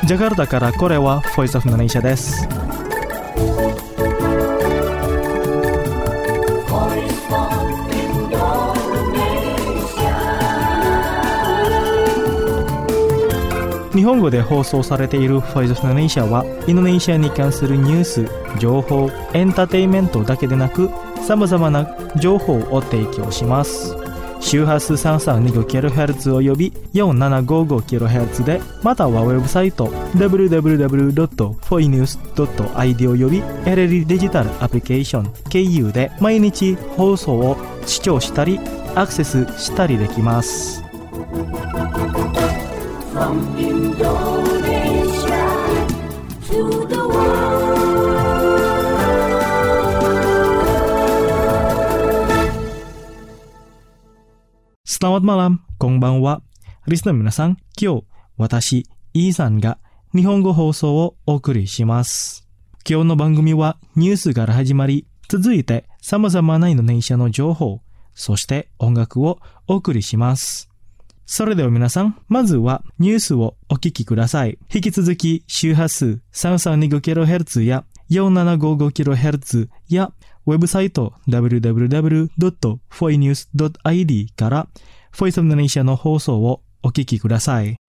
ジャカルタからこれはボイスオブインドネシアです。日本語で放送されているボイスオブインドネシアはインドネシアに関するニュース、情報、エンターテインメントだけでなく様々な情報を提供します。周波数 3325kHz および 4755kHz で、またはウェブサイト www.foinews.id および LLD デジタルアプリケーション経由で毎日放送を視聴したりアクセスしたりできます。From Indonesia to the world。Selamat malam、こんばんは。リスナーの皆さん、今日、私、イーさんが日本語放送をお送りします。今日の番組はニュースから始まり、続いて様々なインドネシアの情報、そして音楽をお送りします。それでは皆さん、まずはニュースをお聞きください。引き続き、周波数 3325kHz や 4755kHz やウェブサイト www.foinews.id からボイスオブインドネシアの放送をお聞きください。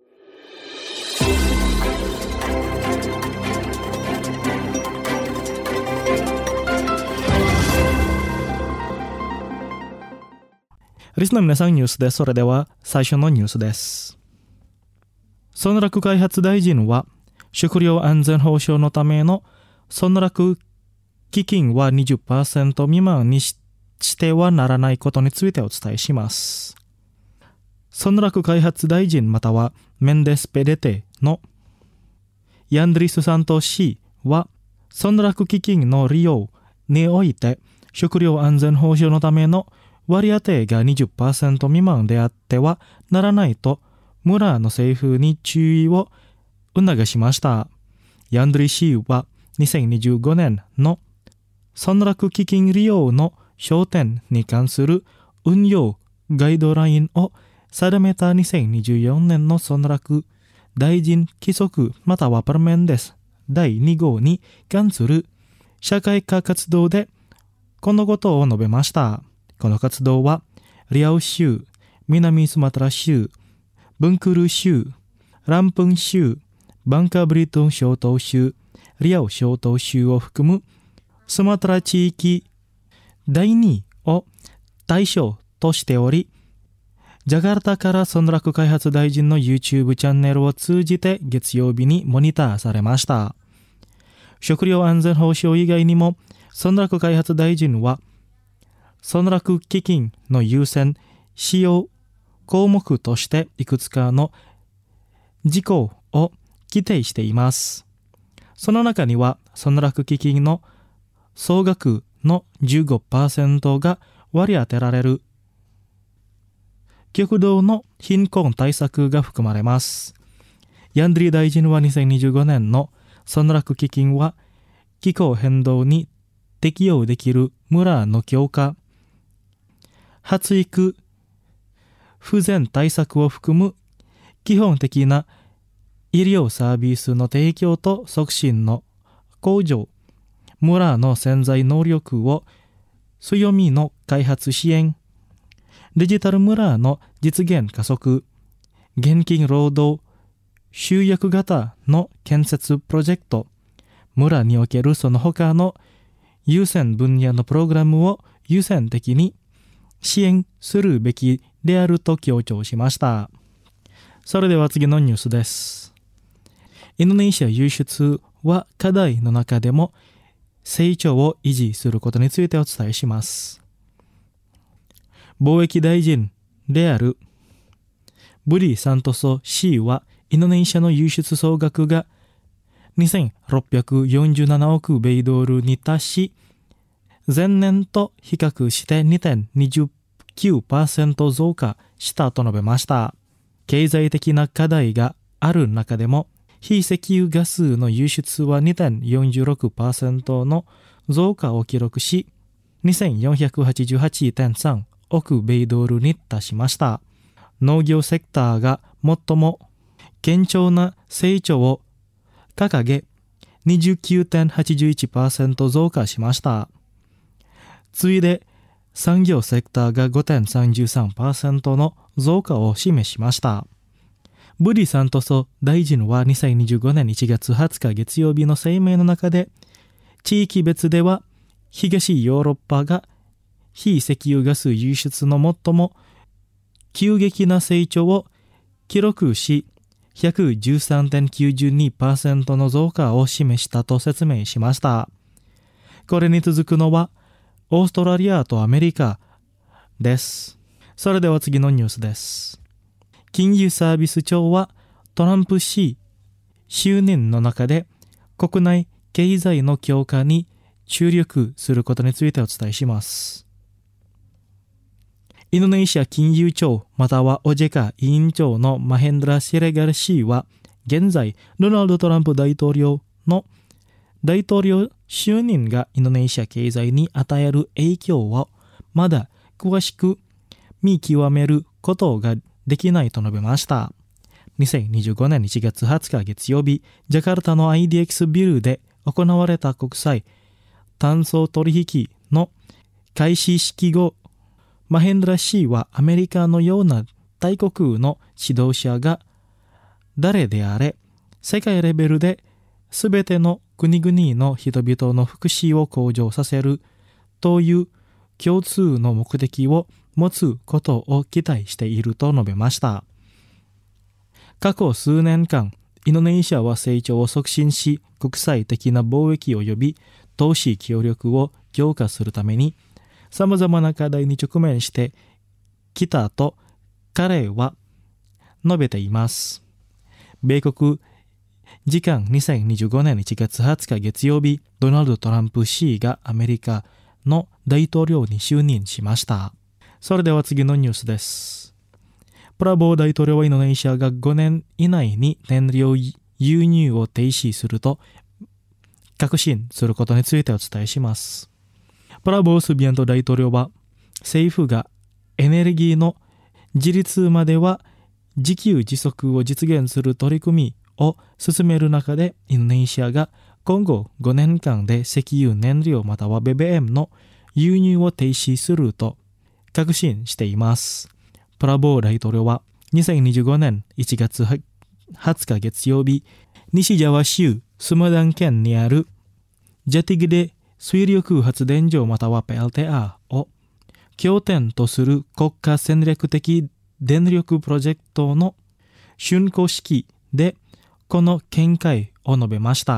リスナーの皆さん、ニュースです。それでは最初のニュースです。村落開発大臣は食料安全保障のための村落基金は 20% 未満にしてはならないことについてお伝えします。村落開発大臣またはメンデスペデテのヤンドリス・サント氏は村落基金の利用において食料安全保障のための割当が 20% 未満であってはならないと村の政府に注意を促しました。ヤンドリ氏は2025年の村落基金利用の焦点に関する運用ガイドラインを定めた2024年の村落大臣規則またはパルメンデス第2号に関する社会科活動でこのことを述べました。この活動はリアウ州、南スマトラ州、ブンクル州、ランプン州、バンカブリトン小島州、リアウ小島州を含むスマトラ地域第2を対象としており、ジャカルタから村落開発大臣の YouTube チャンネルを通じて月曜日にモニターされました。食料安全保障以外にも村落開発大臣は村落基金の優先使用項目としていくつかの事項を規定しています。その中には村落基金の総額の 15% が割り当てられる極度の貧困対策が含まれます。ヤンドリ大臣は2025年の村落基金は気候変動に適用できる村の強化、発育不全対策を含む基本的な医療サービスの提供と促進の向上、村の潜在能力を強みの開発支援、デジタル村の実現加速、現金労働集約型の建設プロジェクト、村におけるその他の優先分野のプログラムを優先的に支援するべきであると強調しました。それでは次のニュースです。インドネシア輸出は課題の中でも成長を維持することについてお伝えします。貿易大臣であるブディ・サントソ氏はインドネシアの輸出総額が2647億米ドルに達し、前年と比較して 2.29% 増加したと述べました。経済的な課題がある中でも、非石油ガスの輸出は 2.46% の増加を記録し、2488.3 億米ドルに達しました。農業セクターが最も堅調な成長を掲げ 29.81% 増加しました。次いで産業セクターが 5.33% の増加を示しました。ブリサントソ大臣は2025年1月20日月曜日の声明の中で、地域別では東ヨーロッパが非石油ガス輸出の最も急激な成長を記録し、113.92% の増加を示したと説明しました。これに続くのはオーストラリアとアメリカです。それでは次のニュースです。金融サービス庁はトランプ氏就任の中で国内経済の強化に注力することについてお伝えします。インドネシア金融庁またはオジェカ委員長のマヘンドラ・シレガル氏は現在ドナルド・トランプ大統領の大統領就任がインドネシア経済に与える影響をまだ詳しく見極めることができないと述べました。2025年1月20日月曜日、ジャカルタの IDX ビルで行われた国際炭素取引の開始式後、マヘンドラ氏はアメリカのような大国の指導者が誰であれ、世界レベルで全ての国々の人々の福祉を向上させるという共通の目的を持つことを期待していると述べました。過去数年間、インドネシアは成長を促進し、国際的な貿易及び投資協力を強化するために、様々な課題に直面してきたと彼は述べています。米国時間2025年1月20日月曜日、ドナルド・トランプ氏がアメリカの大統領に就任しました。それでは次のニュースです。プラボー大統領はインドネシアが5年以内に燃料輸入を停止すると確信することについてお伝えします。プラボー・スビアント大統領は政府がエネルギーの自立までは自給自足を実現する取り組みを進める中で、インドネシアが今後5年間で石油燃料または BBM の輸入を停止すると確信しています。プラボー大統領は2025年1月20日月曜日、西ジャワ州スマダン県にあるジャティグデ水力発電所または PLTA を拠点とする国家戦略的電力プロジェクトの竣工式でこの見解を述べました。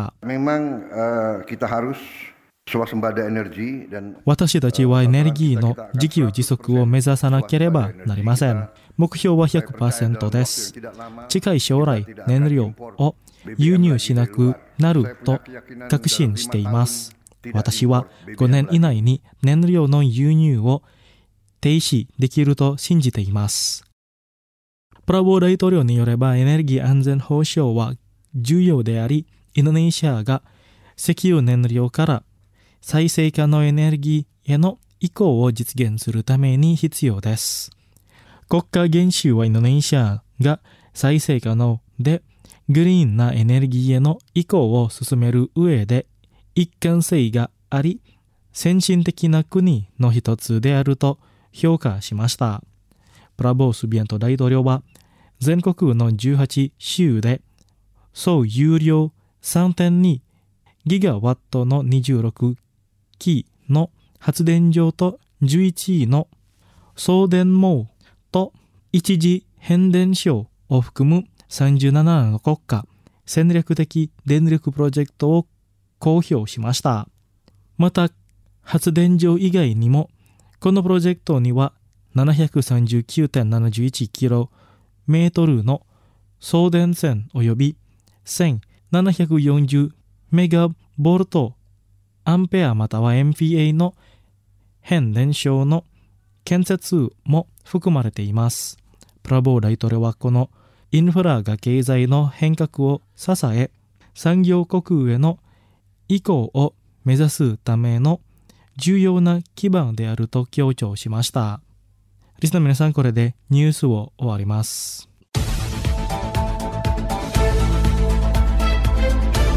私たちはエネルギーの自給自足を目指さなければなりません。目標は 100% です。近い将来、燃料を輸入しなくなると確信しています。私は5年以内に燃料の輸入を停止できると信じています。プラボー大統領によればエネルギー安全保障は重要であり、インドネシアが石油燃料から再生可能エネルギーへの移行を実現するために必要です。国家元首はインドネシアが再生可能でグリーンなエネルギーへの移行を進める上で一貫性があり、先進的な国の一つであると評価しました。プラボー・スビアント大統領は全国の18州で総容量 3.2 ギガワットの26基の発電所と11の送電網と一次変電所を含む37の国家戦略的電力プロジェクトを公表しました。また発電所以外にもこのプロジェクトには 739.71 キロメートルの送電線及び1740メガボルトアンペアまたは MPA の変電所の建設も含まれています。プラボー大統領はこのインフラが経済の変革を支え、産業国への移行を目指すための重要な基盤であると強調しました。リスナーの皆さん、これでニュースを終わります。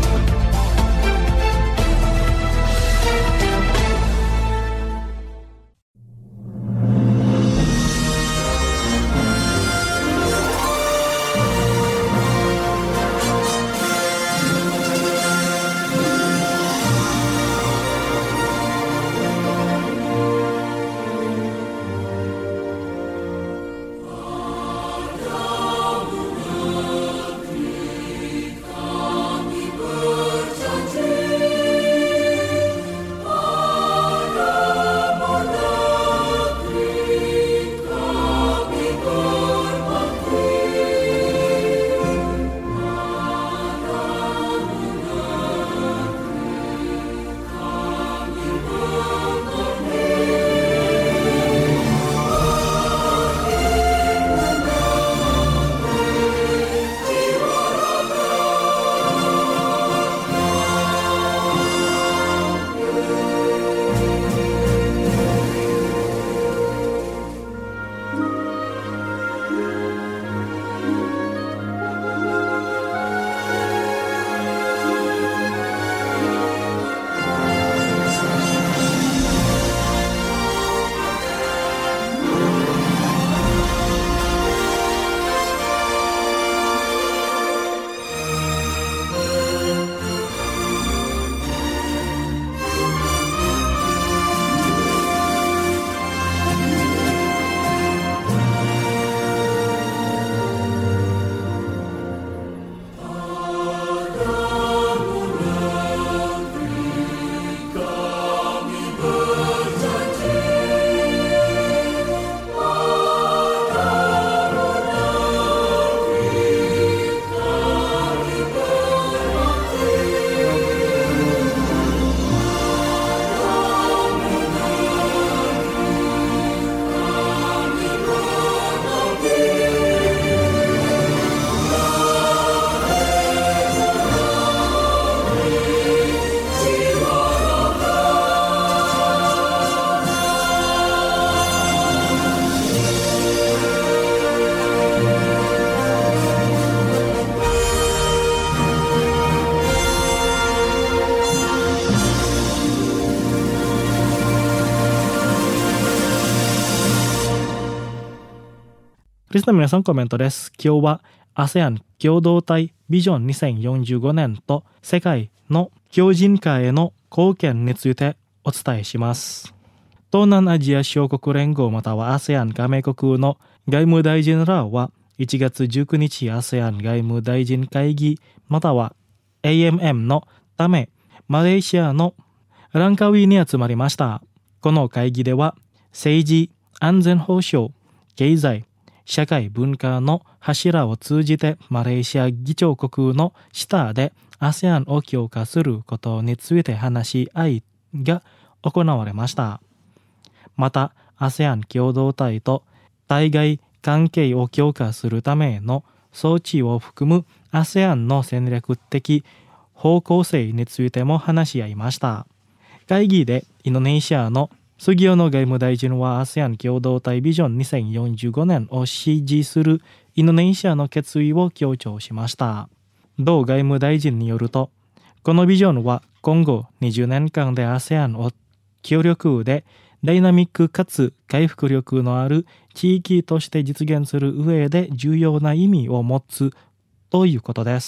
リスナーの皆さんコメントです。今日は ASEAN 共同体ビジョン2045年と世界の強靭化への貢献についてお伝えします。東南アジア諸国連合または ASEAN 加盟国の外務大臣らは1月19日 ASEAN 外務大臣会議または AMM のためマレーシアのランカウィに集まりました。この会議では政治、安全保障、経済、社会文化の柱を通じてマレーシア議長国の下で ASEAN を強化することについて話し合いが行われました。また ASEAN 共同体と対外関係を強化するための装置を含む ASEAN の戦略的方向性についても話し合いました。会議でインドネシアのスギオノ外務大臣は ASEAN 共同体ビジョン2045年を支持するインドネシアの決意を強調しました。同外務大臣によると、このビジョンは今後20年間で ASEAN を協力でダイナミックかつ回復力のある地域として実現する上で重要な意味を持つということです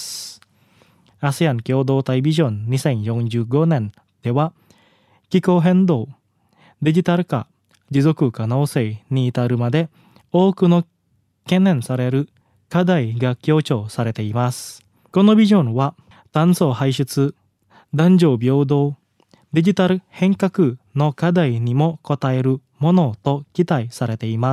。ASEAN 共同体ビジョン2045年では、気候変動、デジタル化、持続可能性に至るまで多くの懸念される課題が強調されています。このビジョンは炭素排出、男女平等、デジタル変革の課題にも応えるものと期待されています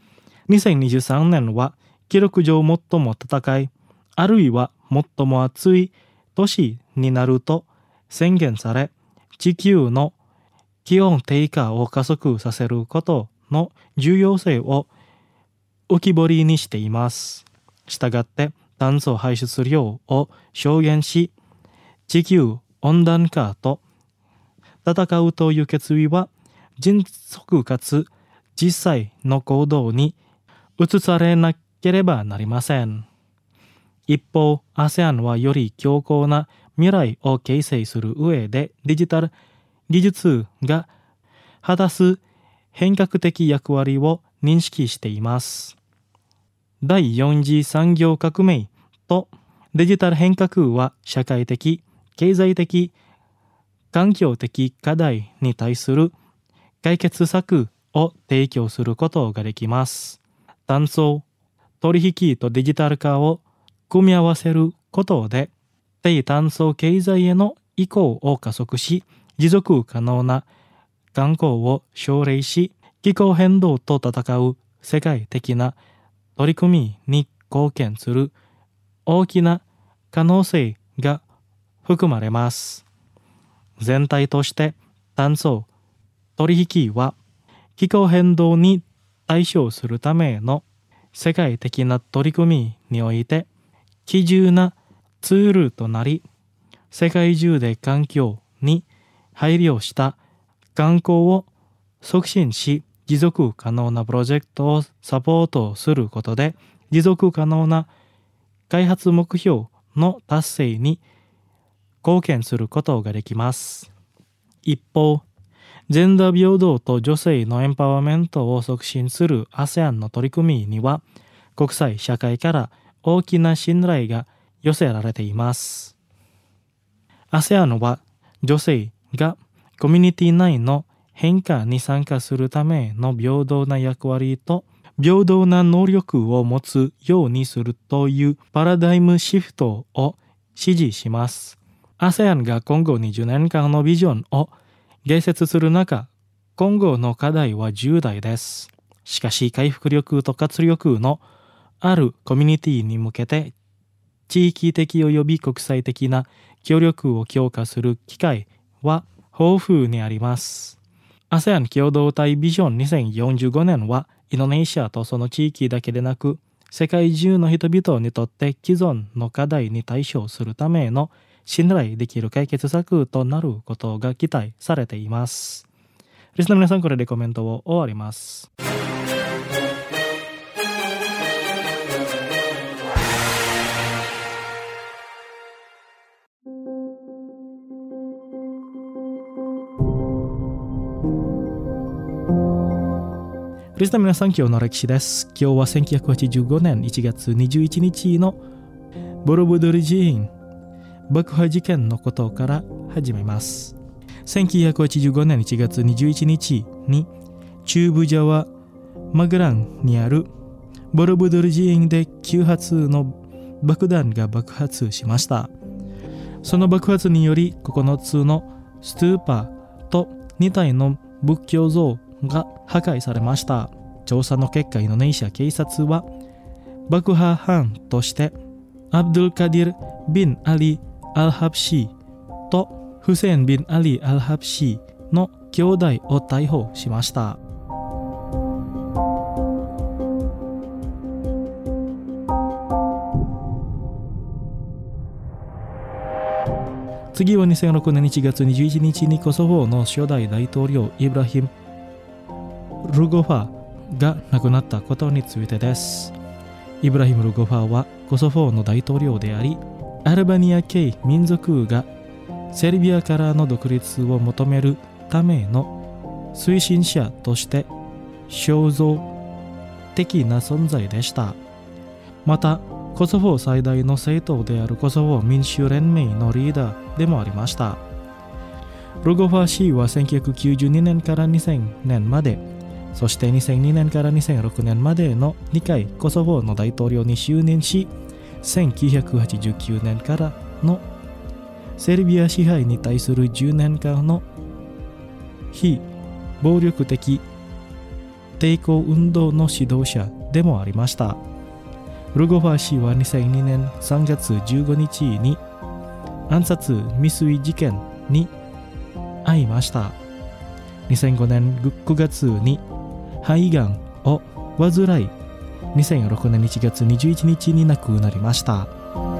。2023年は記録上最も戦い、あるいは最も暑い年になると宣言され、地球の気温低下を加速させることの重要性を浮き彫りにしています。したがって炭素排出量を削減し、地球温暖化と戦うという決意は迅速かつ実際の行動に移されなければなりません。一方、ASEAN はより強固な未来を形成する上でデジタル技術が果たす変革的役割を認識しています。第4次産業革命とデジタル変革は社会的、経済的、環境的課題に対する解決策を提供することができます。炭素取引とデジタル化を組み合わせることで低炭素経済への移行を加速し、持続可能な観光を奨励し、気候変動と戦う世界的な取り組みに貢献する大きな可能性が含まれます。全体として炭素取引は気候変動に対処するための世界的な取り組みにおいて基準なツールとなり、世界中で環境に配慮した観光を促進し、持続可能なプロジェクトをサポートすることで、持続可能な開発目標の達成に貢献することができます。一方、ジェンダー平等と女性のエンパワーメントを促進する ASEAN の取り組みには、国際社会から大きな信頼が寄せられています。ASEAN は女性がコミュニティ内の変化に参加するための平等な役割と平等な能力を持つようにするというパラダイムシフトを支持します。ASEAN が今後20年間のビジョンを芸説する中、今後の課題は重大です。しかし回復力と活力のあるコミュニティに向けて地域的及び国際的な協力を強化する機会は豊富にあります。ASEAN 共同体ビジョン2045年はインドネシアとその地域だけでなく世界中の人々にとって既存の課題に対処するための信頼できる解決策となることが期待されています。リスナーの皆さん、これでコメントを終わります。 リスナーの皆さん、今日の歴史です。今日は1985年1月21日のボロブドゥル寺院爆破事件のことから始めます。1985年1月21日に中部ジャワマグランにあるボロブドゥル寺院で9発の爆弾が爆発しました。その爆発により9つのストゥーパと2体の仏教像が破壊されました。調査の結果、インドネシア警察は爆破犯としてアブドゥルカディル・ビン・アリ・アルハブシーとフセイン・ビン・アリ・アルハブシーの兄弟を逮捕しました。次は2006年1月21日にコソボの初代大統領イブラヒム・ルゴファが亡くなったことについてです。イブラヒム・ルゴファはコソボの大統領であり、アルバニア系民族がセルビアからの独立を求めるための推進者として象徴的な存在でした。またコソボ最大の政党であるコソボ民主連盟のリーダーでもありました。ルゴファ氏は1992年から2000年まで、そして2002年から2006年までの2回コソボの大統領に就任し、1989年からのセルビア支配に対する10年間の非暴力的抵抗運動の指導者でもありました。ルゴファ氏は2002年3月15日に暗殺未遂事件に遭いました。2005年9月に肺がんを患い、2006年1月21日に亡くなりました。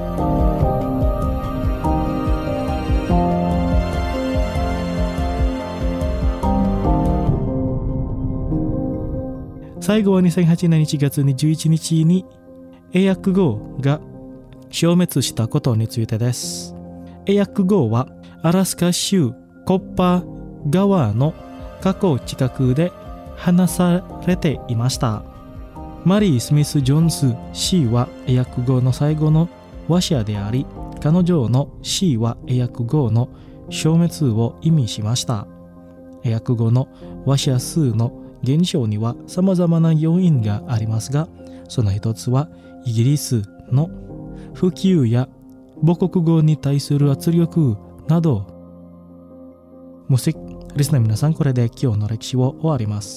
最後は2008年1月21日にエヤック号が消滅したことについてです。エヤック号はアラスカ州コッパー川の河口近くで放されていました。マリー・スミス・ジョンス氏はエヤック号の最後の話者であり、彼女の死はエヤック号の消滅を意味しました。エヤック号の話者数の減少には様々な要因がありますが、その一つはイギリスの普及や母国語に対する圧力など。リスナー皆さん、これで今日の歴史を終わります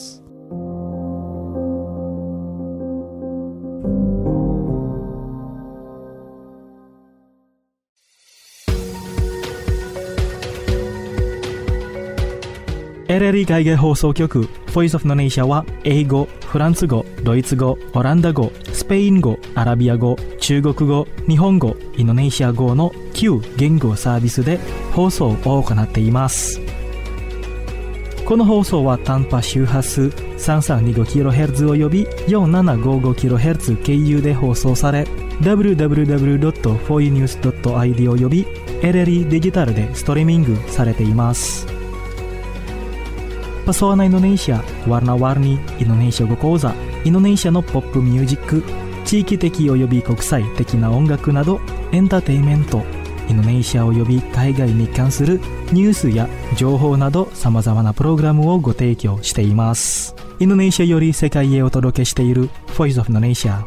。LLE 海外放送局 Voice of Indonesia は英語、フランス語、ドイツ語、オランダ語、スペイン語、アラビア語、中国語、日本語、インドネシア語の9言語サービスで放送を行っています。この放送は短波周波数 3325kHz および 4755kHz 経由で放送され、www.foinews.id および LLE デジタルでストリーミングされています。Pesona Indonesia, Warna-warni Indonesia語講座、インドネシアのポップミュージック、地域的および国際的な音楽などエンターテインメント、インドネシアおよび海外に関するニュースや情報など様々なプログラムをご提供しています。インドネシアより世界へお届けしている Voice of Indonesia。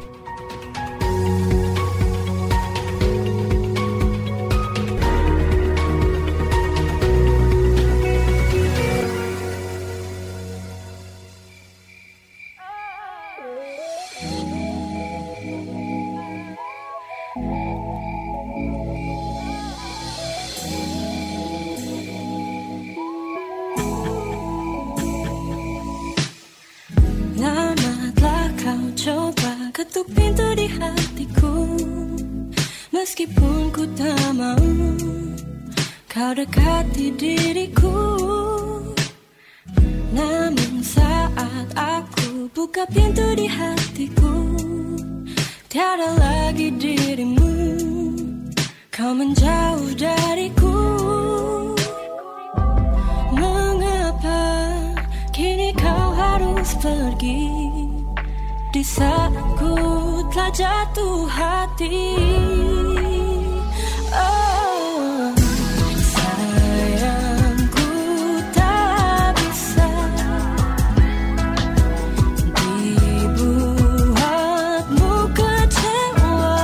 Ketuk pintu di hatiku, meskipun ku tak mau kau dekati diriku. Namun saat aku buka pintu di hatiku, tiada lagi dirimu, kau menjauh dariku. Mengapa kini kau harus pergi di saat ku telah jatuh hati. Oh, sayangku tak bisa dibuatmu kecewa.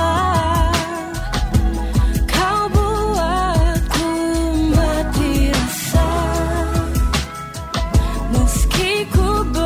Kau buatku mati rasa meski ku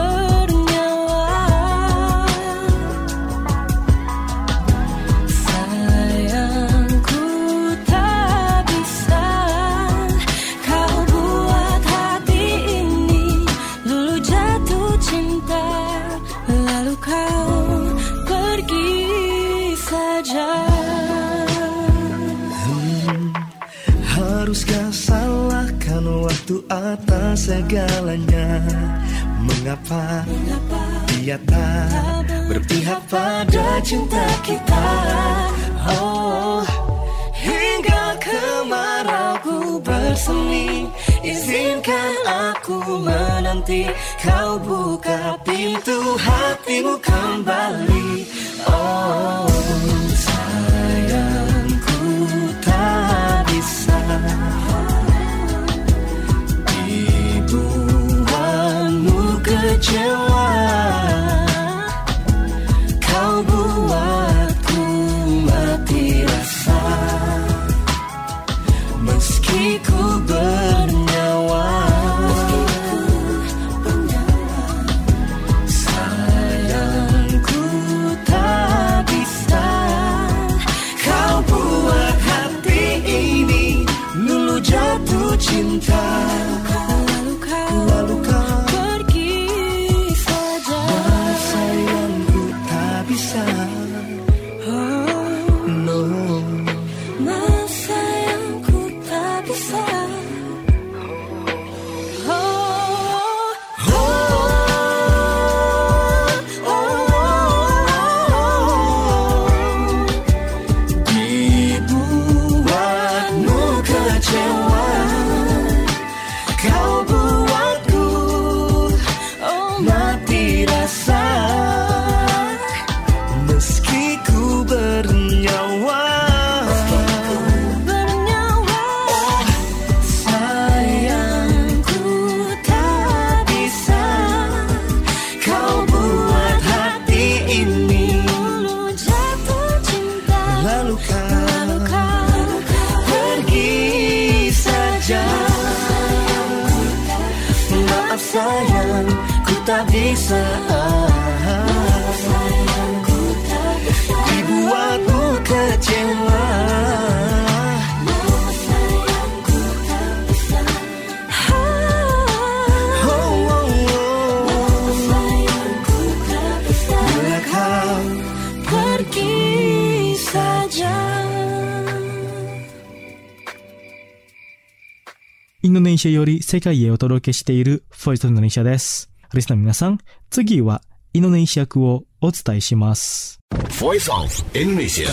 Haruskah salahkan waktu atas segalanya? Mengapa dia tak berpihak pada cinta kita? Oh, hingga kemarauku bersemi, izinkan aku menanti kau buka pintu hatimu kembali. Oh, sayangku tak bisa dibuatmu kecewa. Kau buatku mati rasa meski ku bernyawa. Sayangku tak bisa kau buat hati ini lulu jatuh cinta. Lalu kau pergi saja. Sayangku tak bisa. No, sayangku tak bisa. Dibuatmu kecewa. Kau buatku mati rasa meski ku bernyawa. Oh, sayangku tak bisa kau buat hati ini lulu jatuh cinta. Lalu kau pergi saja. Maaf sayang, ku tak bisa dibuatmu kecewa. Bila kau pergi saja. インドネシアより世界へお届けしているボイスインドネシアです。リスナーの皆さん、次はインドネシア語をお伝えします。 Voice of Indonesia。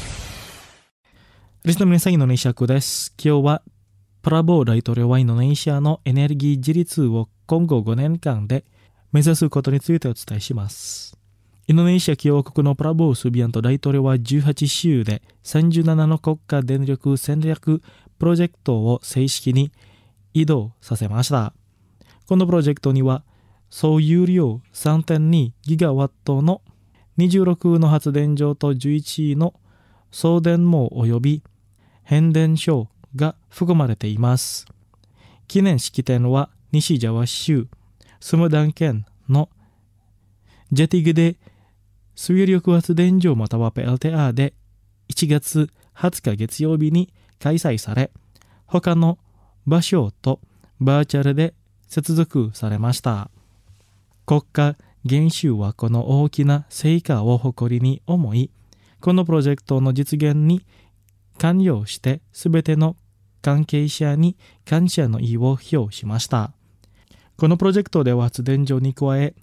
リスナーの皆さん、インドネシア語です。今日はプラボー大統領はインドネシアのエネルギー自立を今後5年間で目指すことについてお伝えします。インドネシア共和国のプラボー・スビアント大統領は18週で37の国家電力戦略プロジェクトを正式に移動させました。このプロジェクトには総有量 3.2 ギガワットの26の発電所と11の送電網及び変電所が含まれています。記念式典は西ジャワ州スムダン県のジェティグで水力発電所または PLTA で1月20日月曜日に開催され、他の場所とバーチャルで接続されました。国家元首はこの大きな成果を誇りに思い、このプロジェクトの実現に関与してすべての関係者に感謝の意を表しました。このプロジェクトでは発電所に加え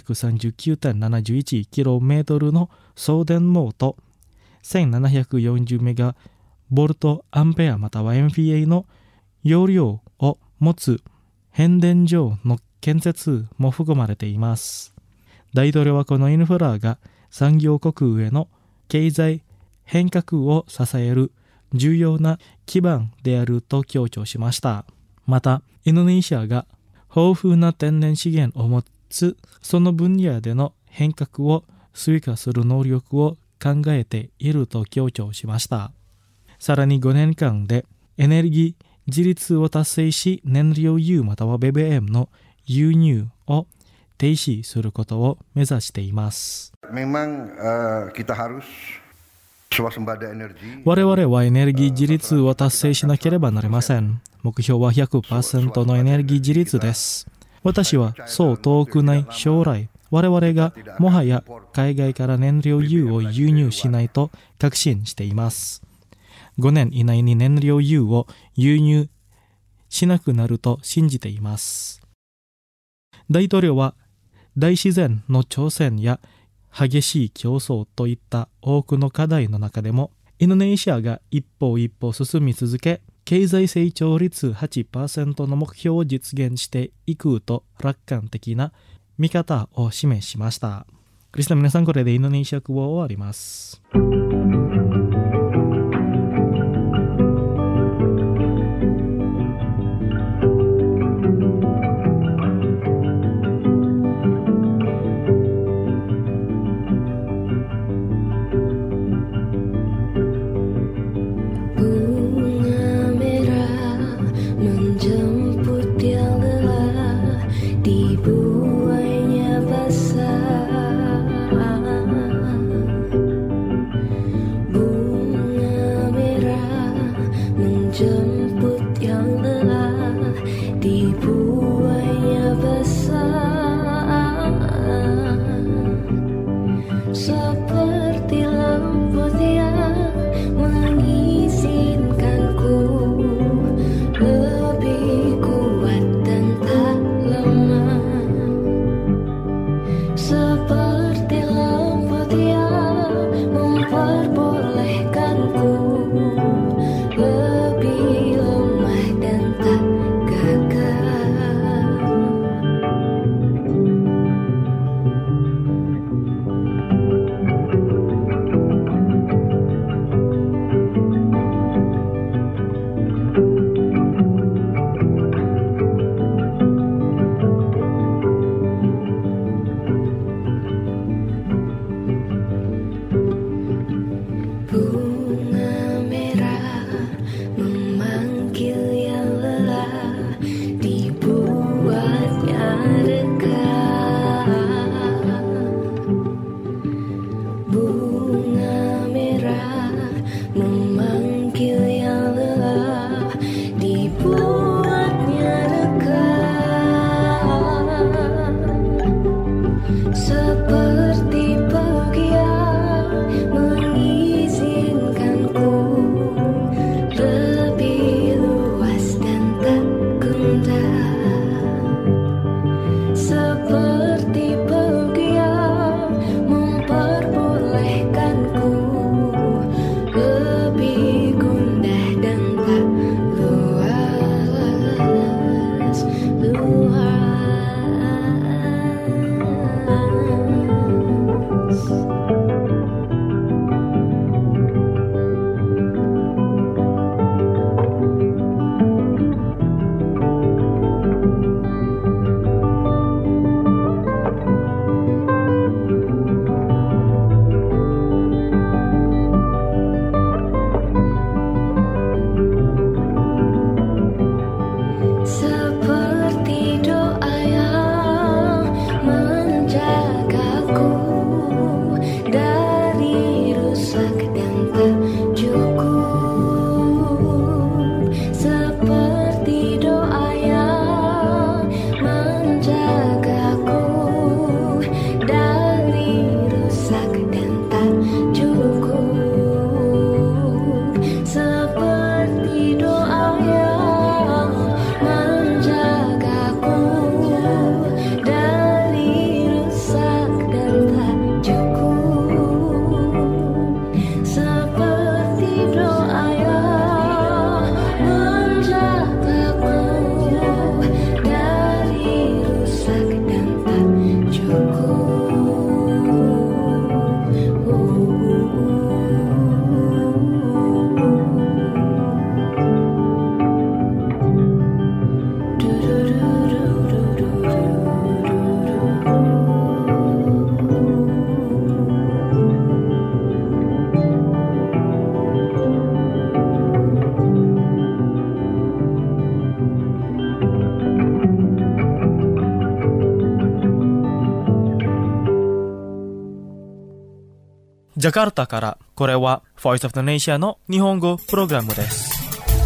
739.71km の送電網と1740メガボルトアンペアまたは MVA の容量を持つ変電所の建設も含まれています。大統領はこのインフラが産業国への経済変革を支える重要な基盤であると強調しました。また、インドネシアが豊富な天然資源を持つその分野での変革を推化する能力を考えていると強調しました。さらに5年間でエネルギー自立を達成し、燃料油または BBM の輸入を停止することを目指しています。 Memang kita harus swasembada energi. 我々はエネルギー自立を達成しなければなりません。目標は 100% のエネルギー自立です。私はそう遠くない将来、我々がもはや海外から燃料油を輸入しないと確信しています。5年以内に燃料油を輸入しなくなると信じています。大統領は大自然の挑戦や激しい競争といった多くの課題の中でも、インドネシアが一歩一歩進み続け、経済成長率 8% の目標を実現していくと楽観的な見方を示しました。クリスナ皆さん、これでインドネシア語を終わります。 ジャカルタから、これは Voice of the Nation の日本語プログラムです。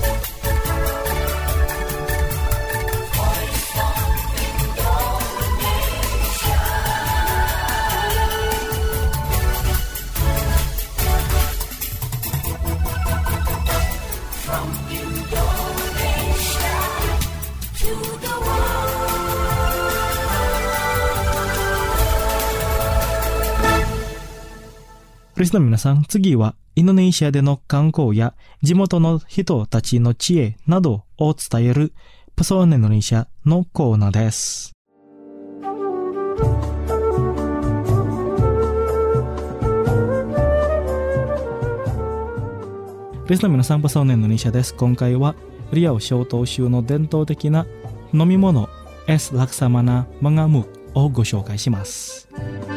リスナーの皆さん、次はインドネシアでの観光や地元の人たちの知恵などを伝えるパソネンドネシアのコーナーです。リスナーの皆さん、パソネンドネシアです。今回はリアオ小島州の伝統的な飲み物Es Laksamana Mengamukをご紹介します。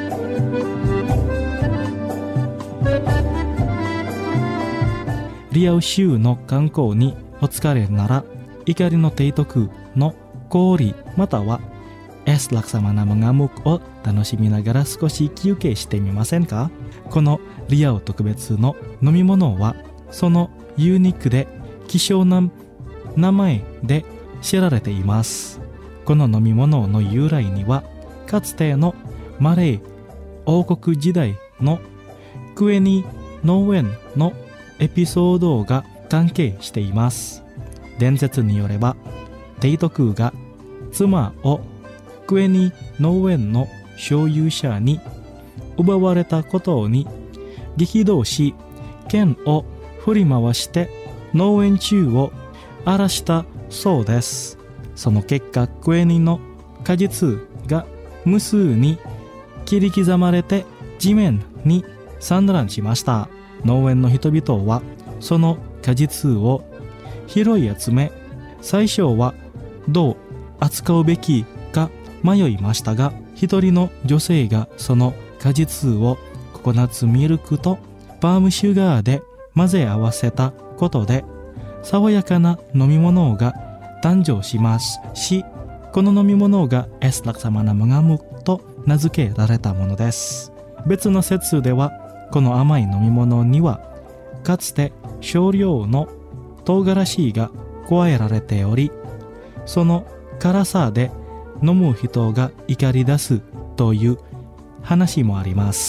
リアオ州の観光にお疲れなら、怒りの提督の氷またはEs Laksamana Mengamukを楽しみながら少し休憩してみませんか？このリアオ特別の飲み物はそのユニークで希少な名前で知られています。この飲み物の由来にはかつてのマレー王国時代のクエニ農園のエピソードが関係しています。伝説によれば、提督が妻をクエニ農園の所有者に奪われたことに激動し、剣を振り回して農園中を荒らしたそうです。その結果、クエニの果実が無数に切り刻まれて地面に散乱しました。農園の人々はその果実を拾い集め、最初はどう扱うべきか迷いましたが、一人の女性がその果実をココナッツミルクとパームシュガーで混ぜ合わせたことで爽やかな飲み物が誕生しますし、この飲み物がEs Laksamana Mengamukと名付けられたものです。別の説では、この甘い飲み物にはかつて少量の唐辛子が加えられており、その辛さで飲む人が怒り出すという話もあります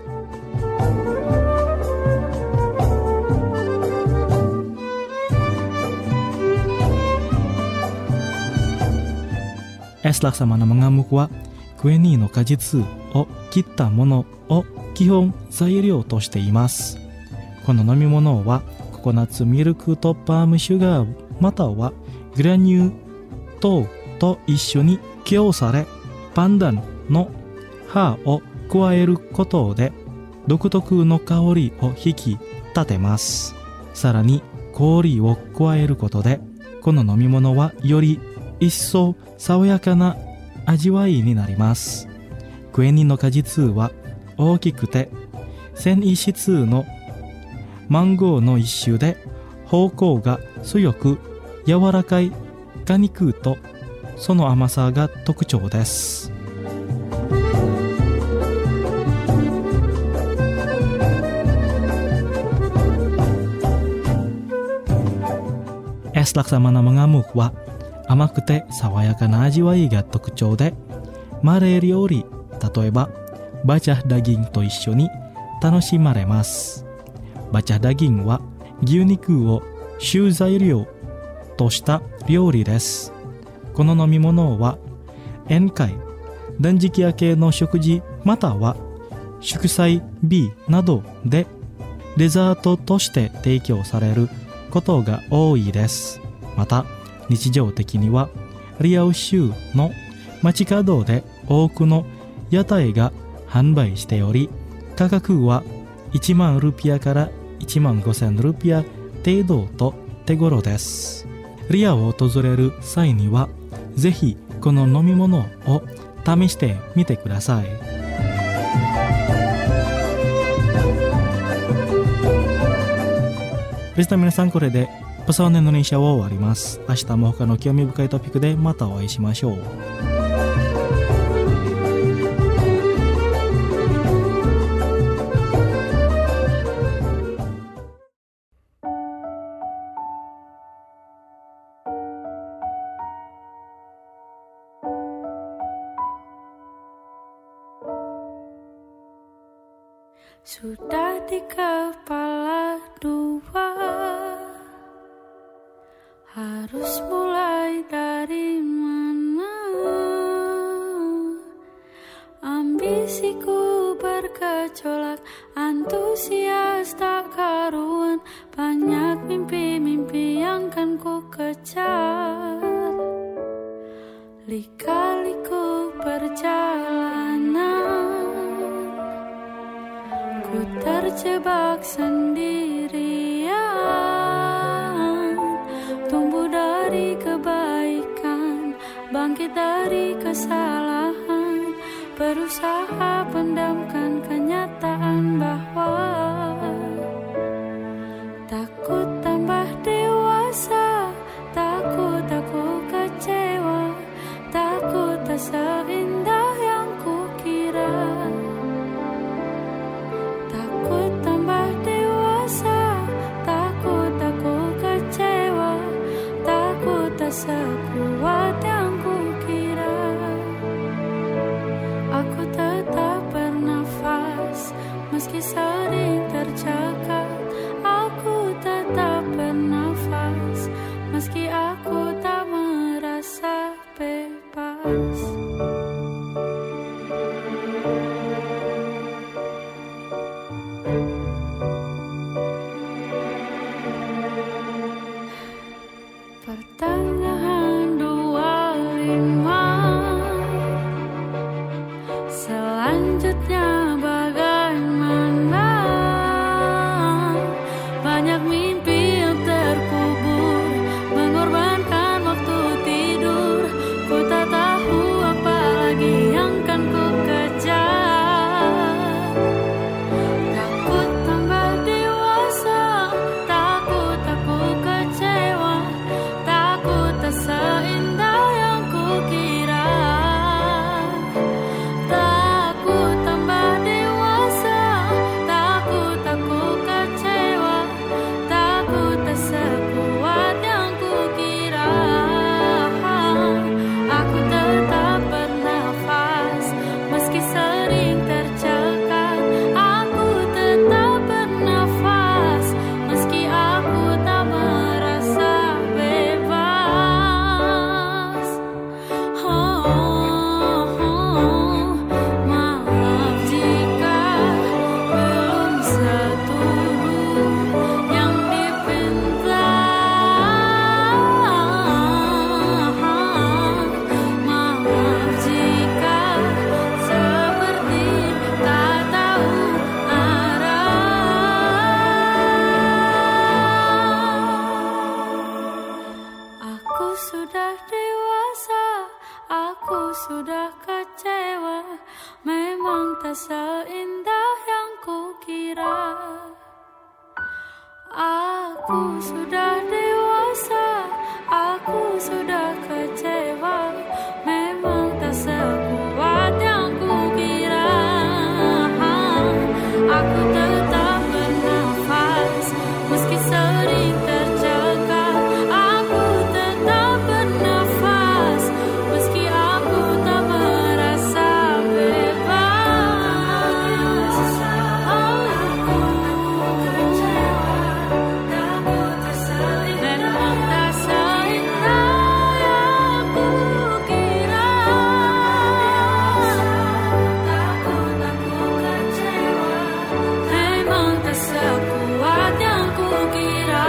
。Es Laksamana Mengamukはクエニーの果実を切ったものを基本材料としています。この飲み物はココナッツミルクとパームシュガーまたはグラニュー糖と一緒に起用され、パンダンの葉を加えることで独特の香りを引き立てます。さらに氷を加えることで、この飲み物はより一層爽やかな味わいになります。クエニの果実は大きくて繊維質のマンゴーの一種で、芳香が強く柔らかい果肉とその甘さが特徴です。Es Laksamana Mengamukは甘くて爽やかな味わいが特徴で、マレー料理、例えばバチャダギンと一緒に楽しまれます。バチャダギンは牛肉を主材料とした料理です。この飲み物は宴会、断食明けの食事または祝祭日などでデザートとして提供されることが多いです。また日常的にはリアオ州の街角で多くの屋台が販売しており、価格は1万ルピアから1万5000ルピア程度と手頃です。リアを訪れる際にはぜひこの飲み物を試してみてください。リスナーの皆さん、これでパソネンドネシアを終わります。明日も他の興味深いトピックでまたお会いしましょう。 sudah di kepala dua. Harus mulai dari mana? Ambisiku bergejolak, antusias tak karuan. Banyak mimpi-mimpi yang kan ku kejar. Lika-liku perjalanan, ku terjebak sendirian. Tumbuh dari kebaikan, bangkit dari kesalahan. Berusaha pendamkan kenyataan bahwa takut tambah dewasa, takut aku kecewa, takut tak seindah yang kukira. Takut tambah dewasa, takut aku kecewa, takut tak sekuat yang kukira. Aku tetap bernafas, meski sering tercekat. Aku tetap bernafas, meski aku tak merasa bebas. Pertengahan 25, selanjutnya bagaimana? Banyak mimpi yang terkubur, mengorbankan waktu tidur. Ku tak tahu apa lagi yang kan ku kejar. Takut tambah dewasa, takut aku kecewa, takut tak seindah yang kukira. Takut tambah dewasa, takut aku kecewa, takut tak sekuat yang kukira. Aku tetap bernafas, meski sering tercekat. Aku tetap bernafas, meski aku tak merasa bebas. Maaf jika belum setubuh yang dipinta. Maaf jika seperti tak tahu arah. Aku sudah dewasa, aku sudah kecewa. Memang tak seindah yang kukira. Aku sudah dewasa, aku sudah kecewa. Memang tak sekuat yang kukira. Aku tetap bernafas, meski sering tercekat. Aku tetap bernafas, meski aku tak merasa bebas. Aku kecewa, takut tak seindah. Memang tak seindah yang kukira. Takut aku kecewa, memang tak sekuat yang kukira.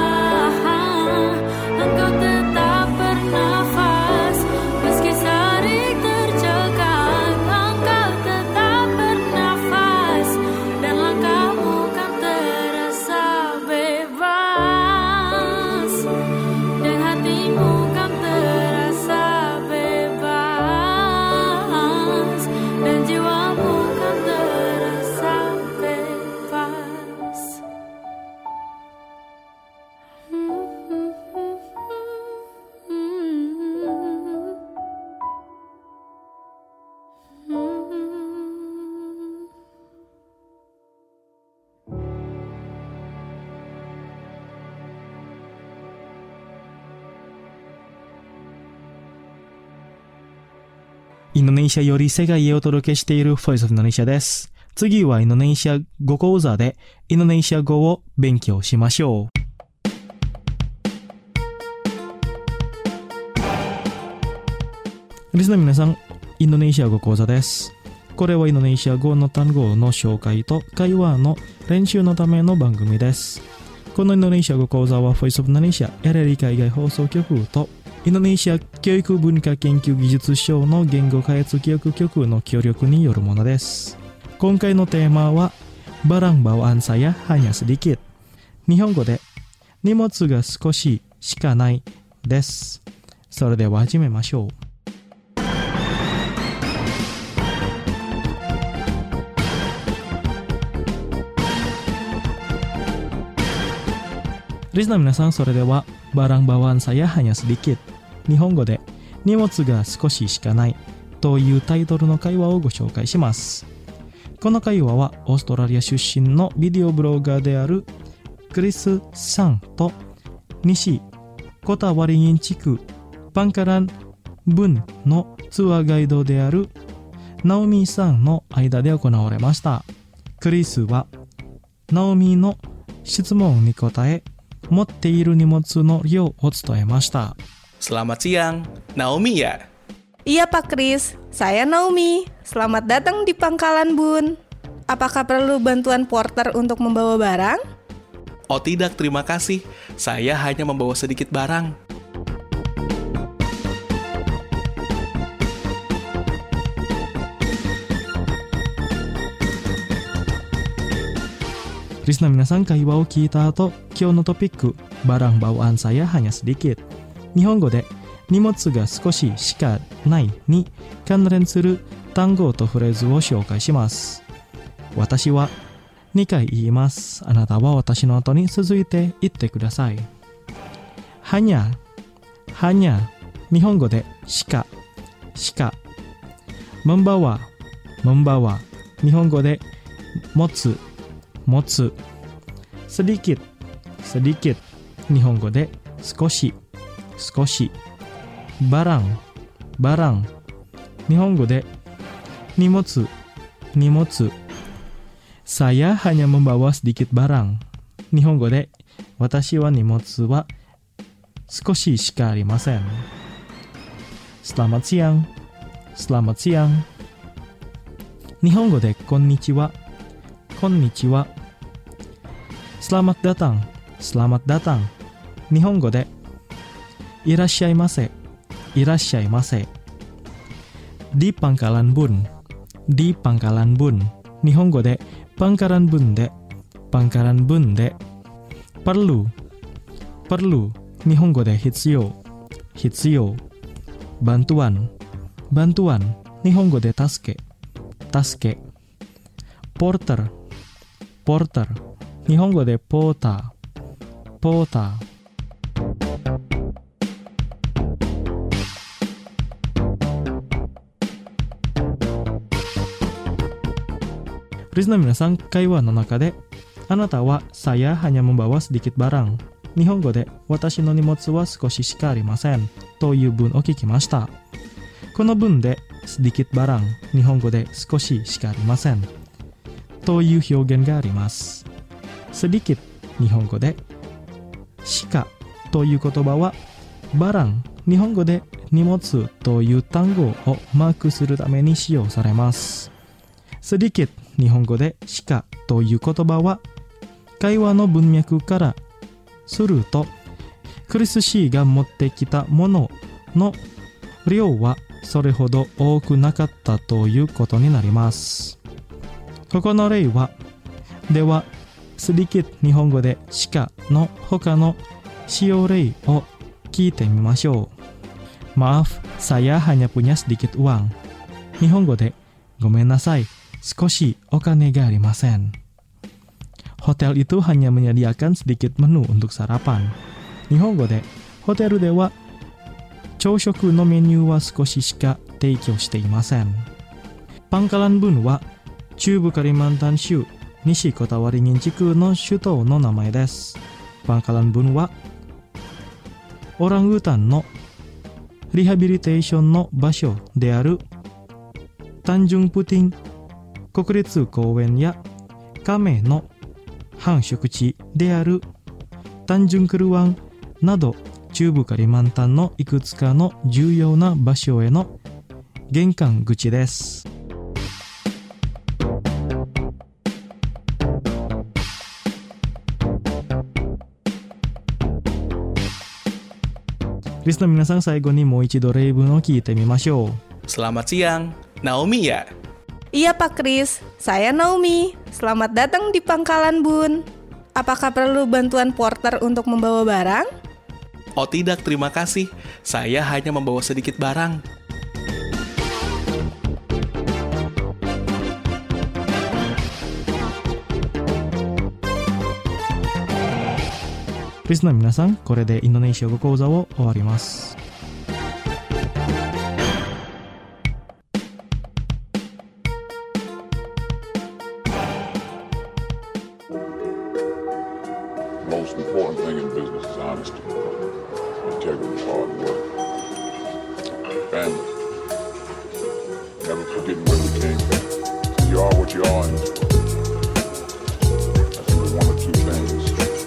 Engkau tetap bernafas, meski sering tercekat. Engkau tetap bernafas, dan langkahmu kan terasa bebas. Dan hatimu kan terasa bebas, dan jiwamu kan terasa bebas. Indonesia より世界へお届けしている Voice of Indonesia です。 次はインドネシア語講座でインドネシア語を勉強しましょう。リスナーの皆さん、インドネシア語講座です。これはインドネシア語の単語の紹介と会話の練習のための番組です。このインドネシア語講座は Voice of Indonesia RRI 海外放送局とインドネシア教育文化研究技術省の言語開発教育局の協力によるものです。今回のテーマはbarang bawaan saya hanya sedikit。日本語で荷物が少ししかないです。それでは始めましょう。リスナーの皆さん、それではbarang bawaan saya hanya sedikit。日本語で荷物が少ししかないというタイトルの会話をご紹介します。この会話はオーストラリア出身のビデオブロガーであるクリスさんと西コタワリニン地区パンカランブンのツアーガイドであるナオミさんの間で行われました。クリスはナオミの質問に答え、持っている荷物の量を伝えました。 Selamat siang, Naomi ya? Iya Pak Kris, saya Naomi. Selamat datang di Pangkalan Bun. Apakah perlu bantuan porter untuk membawa barang? Oh tidak, terima kasih. Saya hanya membawa sedikit barang. Listener 皆さん、会話を聞いた後、今日のトピック、barang bawaan saya hanya sedikit。日本語で荷物が少ししかないに関連する単語とフレーズを紹介します。私は2回言います。あなたは私の後に続いて言ってください。hanya、日本語でしか。membawa、日本語で持つ。sedikit、日本語で少し。barang、日本語で荷物。saya hanya membawa sedikit barang。日本語で私は荷物は少ししかありません。Selamat siang。日本語でこんにちは。Selamat datang。日本語でいらっしゃいませ。Di Pangkalan Bun。日本語でPangkalan Bunでperlu。日本語で必要。bantuan。日本語で助け。porter。日本語でポーター。リスナーの皆さん、会話の中であなたはsaya hanya membawa sedikit barang。日本語で私の荷物は少ししかありませんという文を聞きました。この文でsedikit barang、日本語で少ししかありませんという表現があります。sedikit、日本語でしかという言葉はbarang、日本語で荷物という単語をマークするために使用されます。sedikit、日本語でしかという言葉は会話の文脈からするとクリス氏が持ってきたものの量はそれほど多くなかったということになります。ここの例はではsedikit、日本語でしかの他の使用例を聞いてみましょう。Maaf, saya hanya punya sedikit uang。日本語でごめんなさい、少しお金がありません。Hotel itu hanya menyediakan sedikit menu untuk sarapan。日本語でホテルでは朝食のメニューは少ししか提供していません。Pangkalan Bunは中部カリマンタン州西コタワリニン地区の首都の名前です。Pangkalan Bunはオランウータンのリハビリテーションの場所であるタンジュンプティン国立公園や亀の繁殖地であるタンジュンクル湾など中部カリマンタンのいくつかの重要な場所への玄関口です。リスナーの皆さん、最後にもう一度例文を聞いてみましょう。 Selamat siang, Naomi ya? Iya Pak Kris, saya Naomi. Selamat datang di Pangkalan Bun. Apakah perlu bantuan porter untuk membawa barang? Oh tidak, terima kasih. Saya hanya membawa sedikit barang. Listenerの皆さん、これでインドネシア語講座を終わります。 Most important thing in business is honesty, integrity, hard work, family. Never forgetting where we came from. You are what you are in this world. That's only one or two things.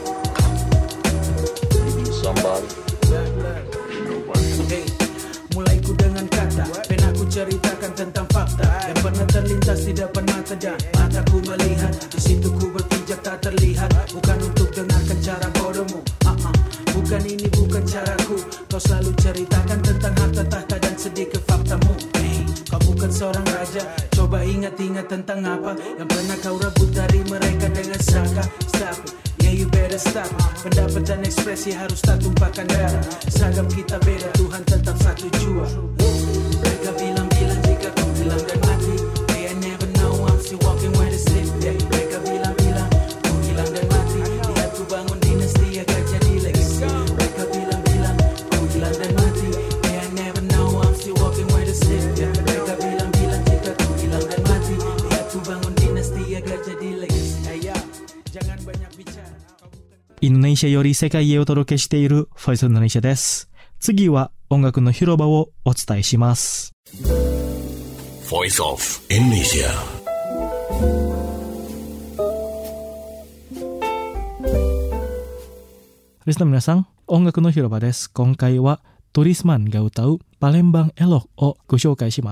Either you're somebody, or you're nobody. Mulai ku dengan kata, pernah ku ceritakan tentang fakta yang pernah terlintas di depan mataku melihat, di situ ku berpijak tak terlihat. Bukan untuk dengarkan cara bodohmu, bukan ini bukan caraku. Kau selalu ceritakan tentang harta tahta dan sedikit faktamu. Kau bukan seorang raja, coba ingat-ingat tentang apa yang pernah kau rebut dari mereka dengan saka. Stop, yeah you better stop. Pendapat dan ekspresi harus tak tumpahkan darah. Seragam kita beda, Tuhan tetap satu jua. Mereka bilang-bilang jika kau hilang dan mati, hey I never know, I'm still walking where they sleep. Mereka bilang-bilang kau hilang dan mati, lihat ku bangun dinasti agar jadi legacy. Mereka bilang-bilang kau hilang dan mati, hey I never know, I'm still walking where they sleep. Mereka bilang-bilang jika kau hilang dan mati, lihat ku bangun dinasti agar jadi legacy. Jangan banyak bicara. インドネシアより世界へお届けしているフォイスインドネシアです。次は音楽の広場をお伝えします。 Voice of Indonesia. リスナーの皆さん、音楽の広場です。今回はトリスマンが歌うパレンバンエロをご紹介します。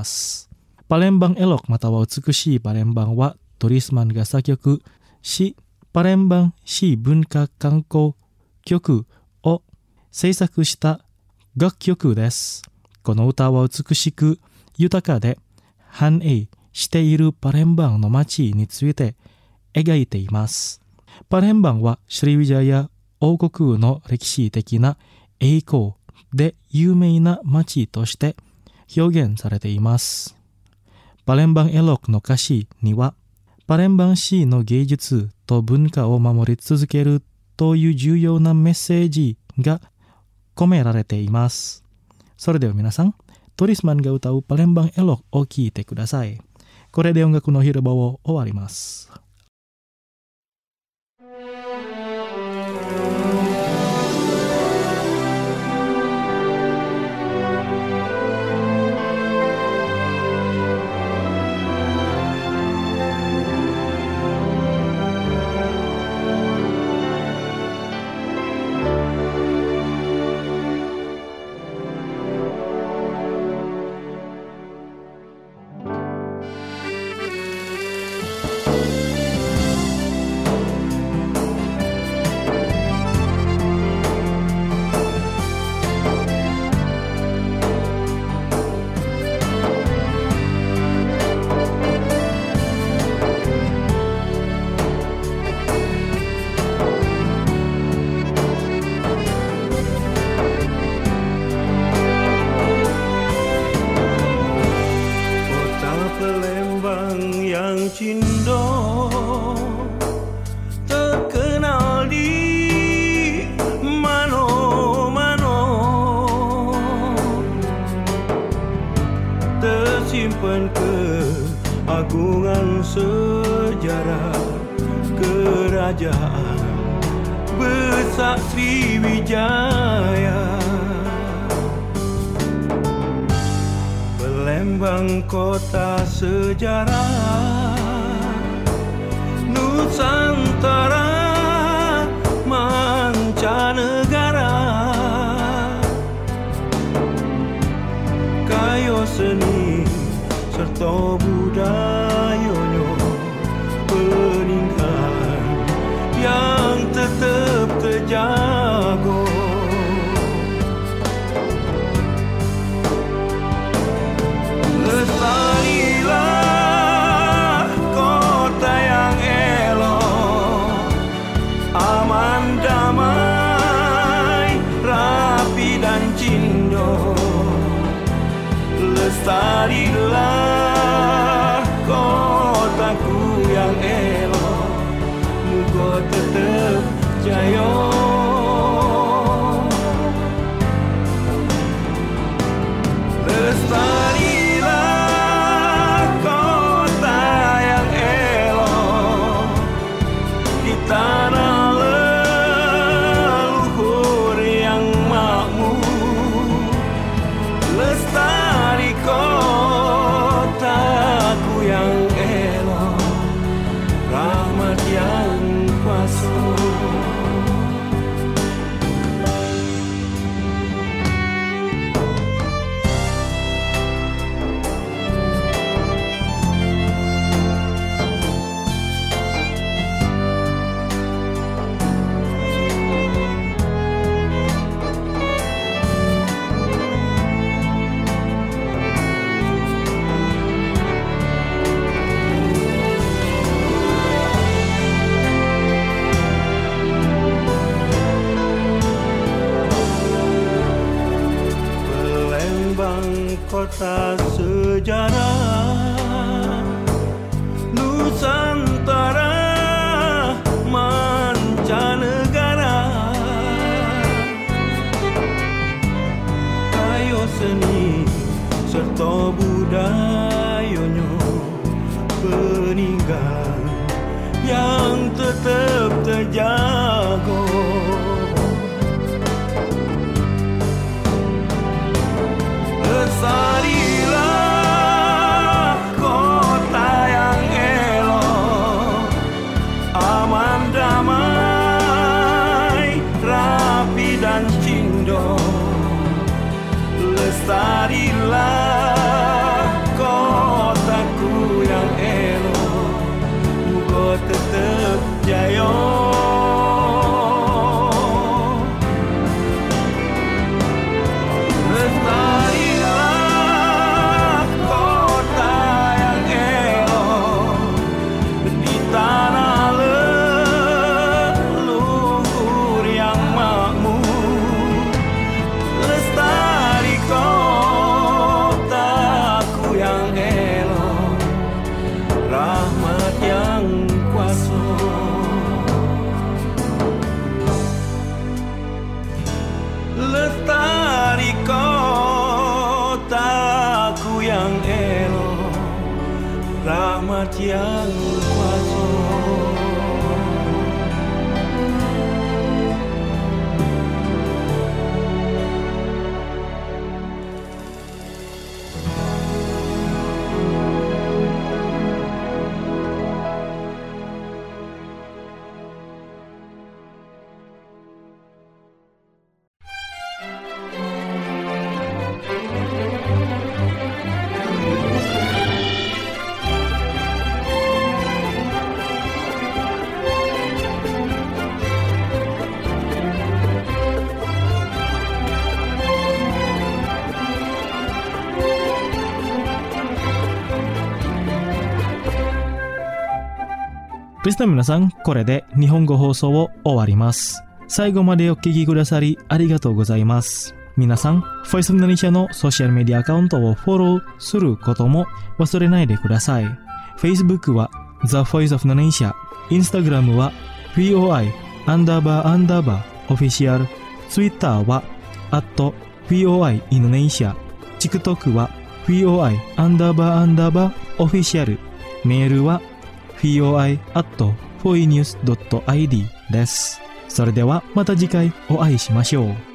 パレンバンエロまたは美しいパレンバンはトリスマンが作曲し、パレンバン市文化観光局を制作した楽曲です。この歌は美しく豊かで繁栄しているパレンバンの街について描いています。パレンバンはシリヴィジャヤ王国の歴史的な栄光で有名な街として表現されています。パレンバンエロの歌詞には、パレンバン市の芸術と文化を守り続けるという重要なメッセージが込められています。それでは皆さん、トリスマンが歌うパレンバンエロを聴いてください。これで音楽の広場を終わります。 Tersimpan keagungan sejarah kerajaan besar Sriwijaya. Palembang kota sejarah, Nusantara mancanegara, kayo seni serta budayanya peninggalan yang tetap terjaga. Lestarilah kota yang elok, aman damai, rapi dan cindo. Lestarilah kotaku yang elok, muga tetap jaya. Lestarilah kota yang elok di tanah leluhur yang makmur. Lestari kotaku yang elok, rahmat yang kuasa. Kota sejarah Nusantara mancanegara, kayo seni serta budayanya peninggalan yang tetap terjaga. Lestarilah kota yang elok, aman damai, rapi dan cindo. Lestarilah kotaku yang elok, muga tetap jaya. Lestari kotaku yang elok, rahmat yang kuasa. リスナーの皆さん、これで日本語放送を終わります。最後までお聞きくださりありがとうございます。皆さん、Voice of Indonesia のソーシャルメディアアカウントをフォローすることも忘れないでください。Facebook は The Voice of Indonesia、Instagram は VOI__Official、Twitter は@VOI Indonesia、TikTok は VOI__Official、メールはvoi@foinews.id です。それではまた次回お会いしましょう。